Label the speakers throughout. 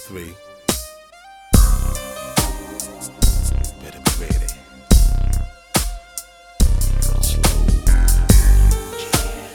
Speaker 1: 3. Better be ready for the slow jam.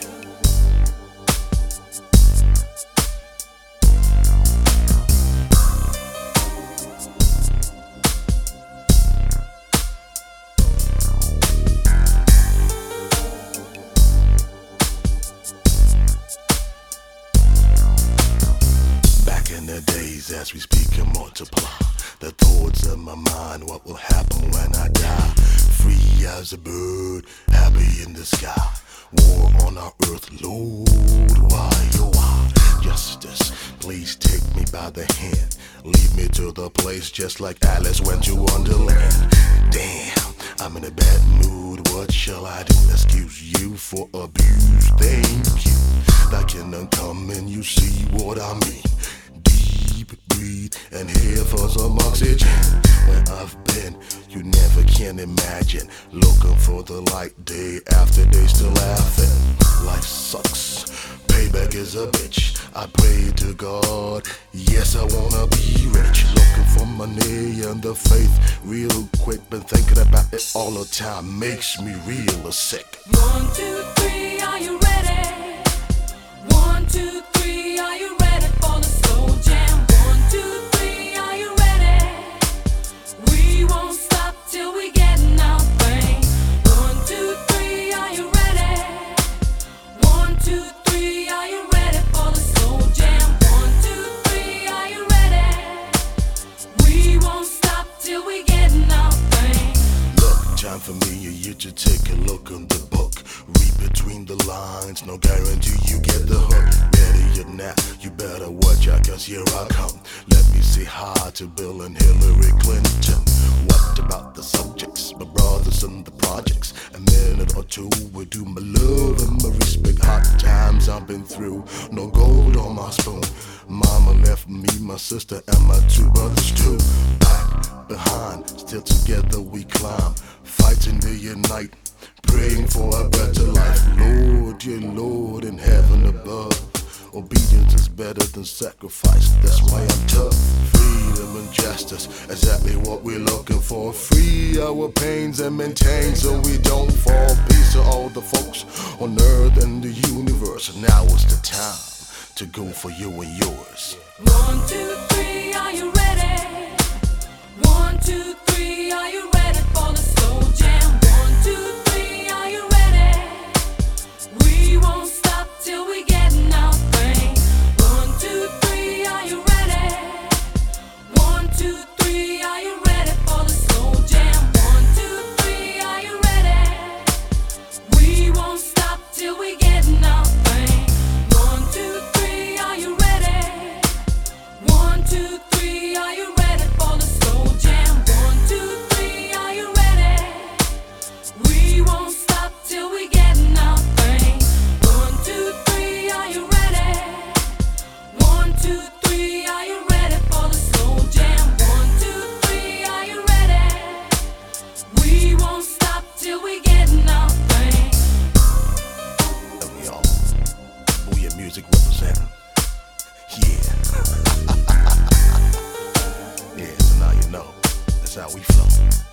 Speaker 1: Back in the days as we speak and multiply the thoughts of my mind, what will happen when I die? Free as a bird, happy in the sky. War on our earth, Lord, why, oh why? Justice, please take me by the hand. Lead me to the place just like Alice went to Wonderland. Damn, I'm in a bad mood, what shall I do? Excuse you for abuse, thank you. That can come and you see what I mean. Breathe and here for some oxygen. Where I've been, you never can imagine. Looking for the light day after day, still laughing. Life sucks, payback is a bitch. I pray to God, yes I wanna be rich. Looking for money and the faith real quick. Been thinking about it all the time, makes me real sick.
Speaker 2: 1, 2, 3, are you ready? 1, 2, 3, are you ready for the slow jam? 1, 2, 3, are you ready? We won't stop till we get our thing. 1, 2, 3, are you ready? 1, 2, 3, are you ready for the slow jam? 1, 2, 3, are you ready? We won't stop till we get our thing.
Speaker 1: Look, time for me and you to take a look in the book. Read between the lines, no guarantee you get the hook. Ready or not, you better watch out, cause here I come. Let me say hi to Bill and Hillary Clinton. What about the subjects, my brothers and the projects? A minute or two will do my love and my respect. Hot times I've been through, no gold on my spoon. Mama left me, my sister and my 2 brothers too. Back, behind, still together we climb. Fighting day and night, praying for a better life. Lord, dear Lord in heaven above, obedience is better than sacrifice. That's why I'm tough. Freedom and justice, exactly what we're looking for. Free our pains and maintain so we don't fall. Peace to all the folks on earth and the universe. Now is the time to go for you and yours.
Speaker 2: 1, 2, 3, are you ready? 1, 2, 3, are you ready for the slow jam? 1, 2, 3, are you ready? We won't stop till we get our thing. 1, 2, 3, are you ready? 1, 2, 3, are you ready for the slow jam? 1, 2, 3, are you ready? We won't stop till we get our thing. 1, 2, 3, are you ready? 1, 2, 3, are you ready for the slow jam? 1, 2, 3, are you ready? We won't stop till we get our thing. 1, 2, 3, are you ready? 1, 2, 3, are you ready for the slow jam? 1, 2, 3, are you ready? We won't stop till we get our thing.
Speaker 1: Love me all. Booyah Music representing. Yeah. Yeah, so now you know. That's how we flow.